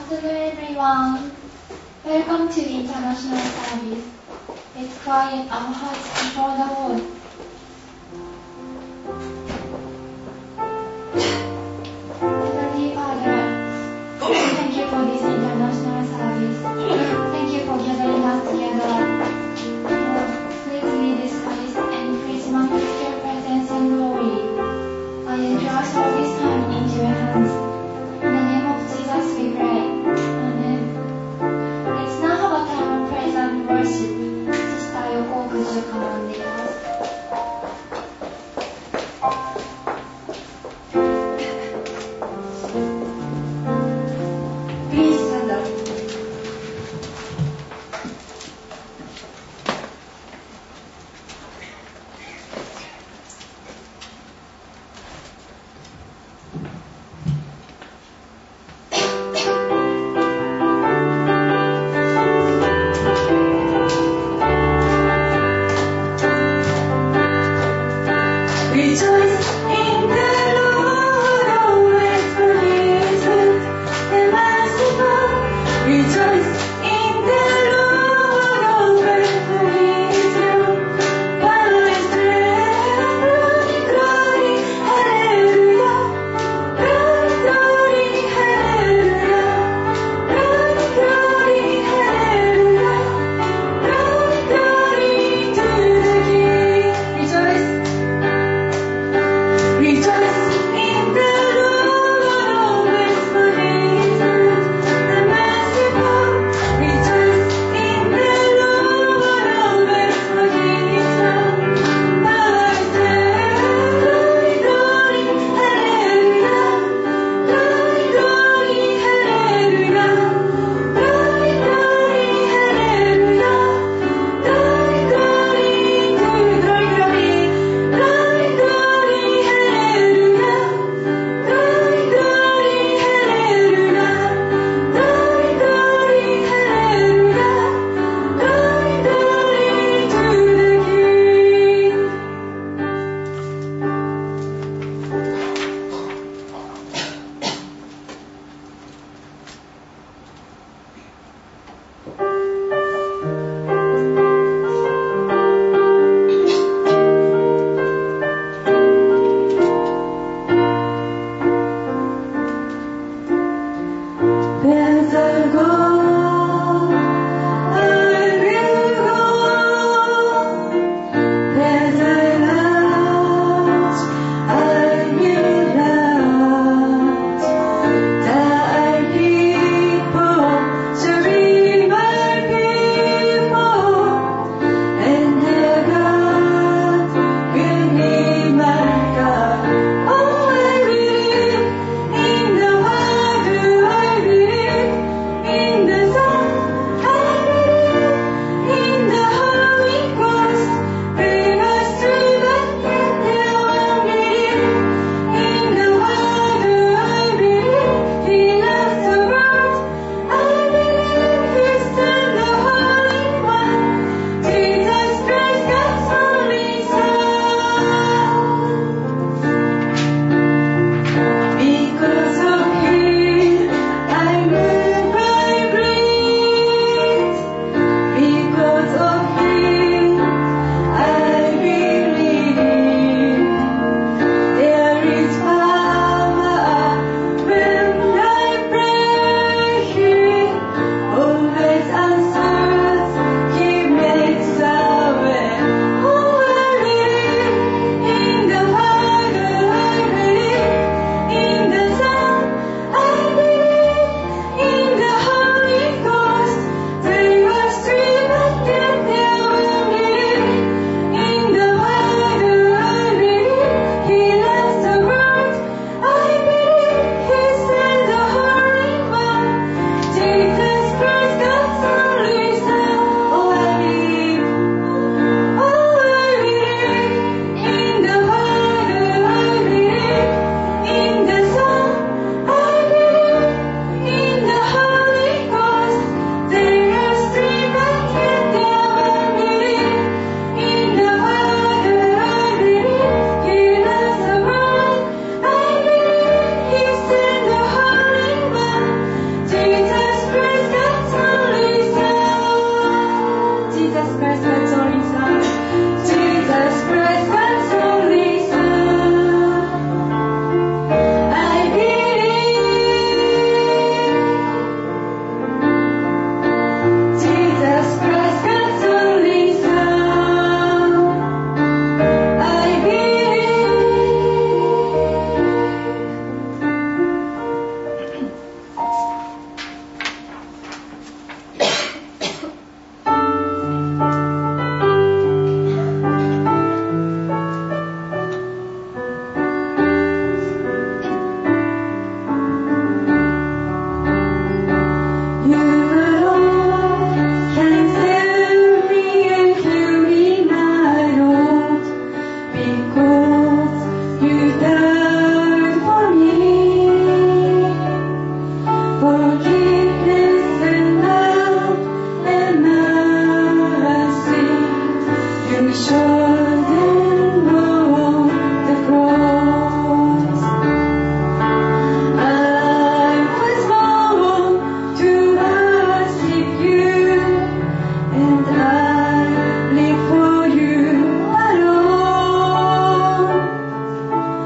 afternoon, everyone. Welcome to the international service. Let's quiet our hearts before the Lord. Heavenly Father, thank you for this international service. Thank you for gathering us together. Lord, please lead this service and please manifest your presence and glory. I entrust all this time into your hands. In the name of Jesus we pray. Amen. Let's now have a time of praise and worship. Sister Yoko, could you come and lead us? Please stand up. Rejoice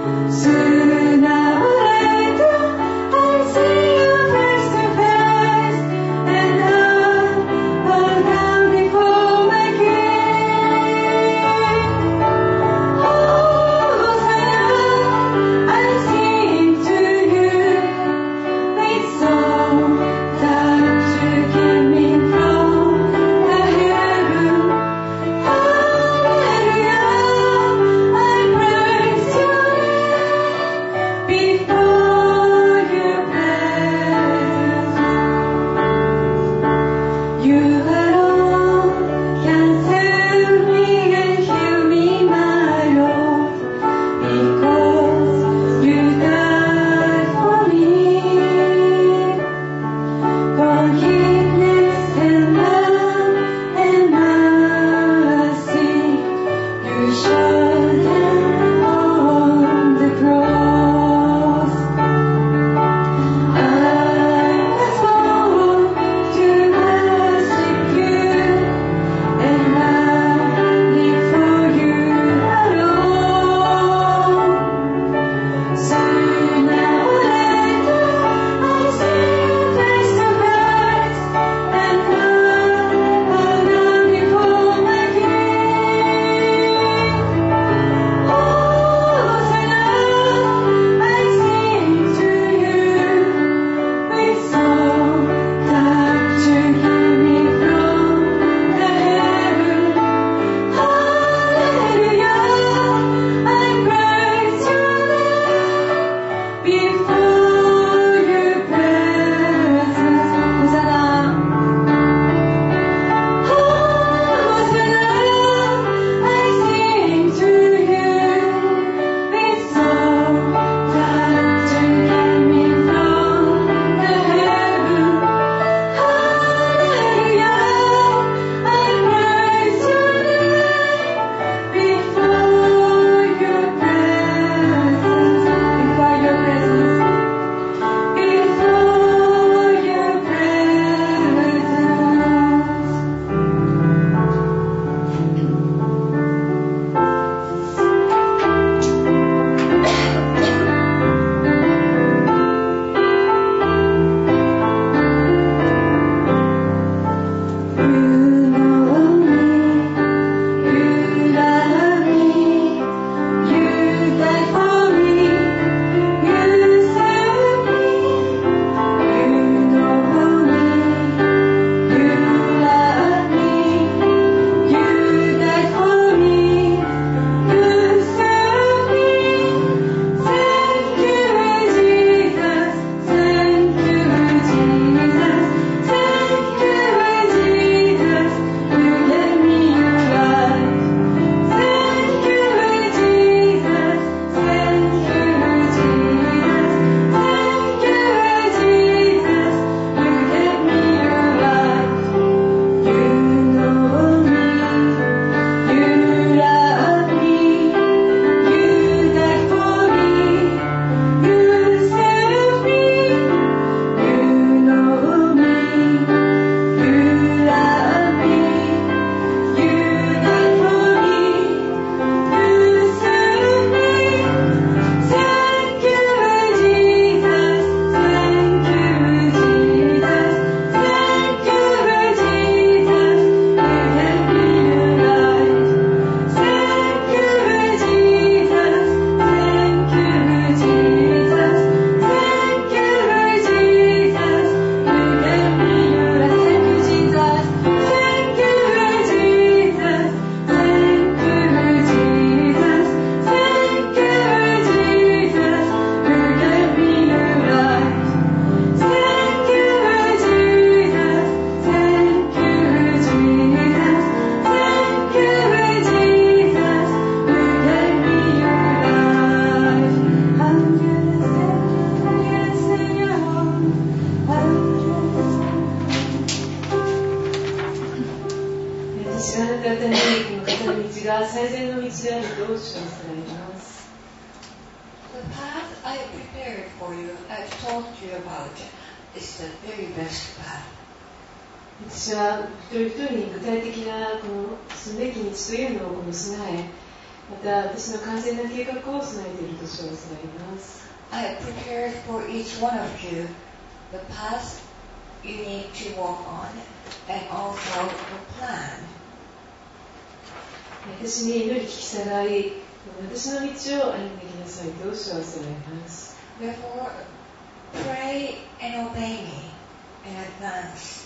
が最善の道であると主はされます。 The path I prepared for you, I've talked to you about, is the very best path. 私は一人一人に具体的なこの進むべき道というのをこの備え、 また私の完全な計画を備えていると主はおっしゃいます。 I have prepared for each one of you the path you need to walk on and also the plan. 私に祈り聞き従い、私の道を歩んできなさいと主はおっしゃいます。 Therefore, pray and obey me in advance.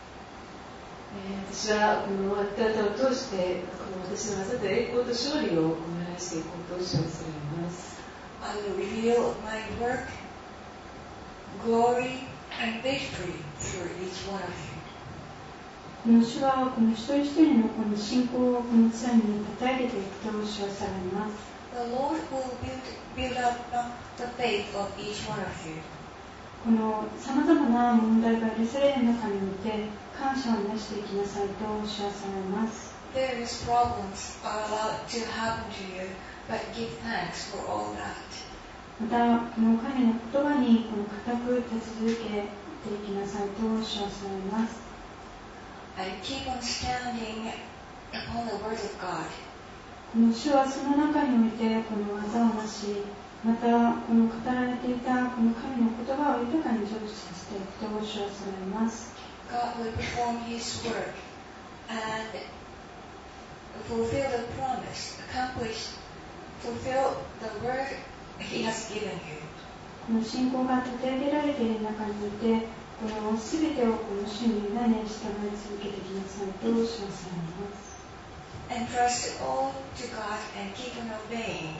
私はこのあなたを通してこの私の技と栄光と勝利を生み出していこうと主はおっしゃいます。 I will reveal my work, glory, and victory through each one of you. この主はこの一人一人のこの信仰をこの罪に与えていくと主はされます。 The Lord will build up the faith of each one of you. このさまざまな問題が許される中において感謝をなしていきなさいと主はされます。 Various problems are allowed to happen to you, but give thanks for all that. またこの神の言葉にこの固く立ち続けていきなさいと主はされます。 And keep on standing upon the word of God. この主はその中においてこの技をなし、またこの語られていたこの神の言葉を豊かに成就させていくと主はされます。 God will perform His work and fulfill the promise, fulfill the word He has given you. この信仰が立て上げられている中において、このすべてをこの主に委ね従い続けてきなさいと主はされます。 And trust all to God and keep on obeying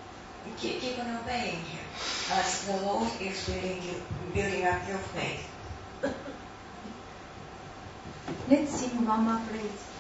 Him as the Lord is building up your faith. Let's sing one more phrase.